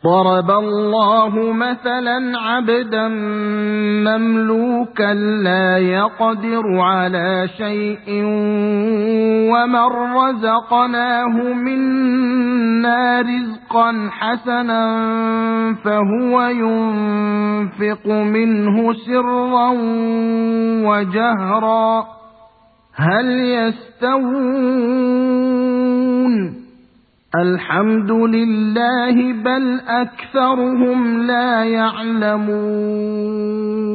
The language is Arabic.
ضرب الله مثلا عبدا مملوكا لا يقدر على شيء ومن رزقناه منا رزقا حسنا فهو ينفق منه سرا وجهرا هل يستوون الحمد لله بل أكثرهم لا يعلمون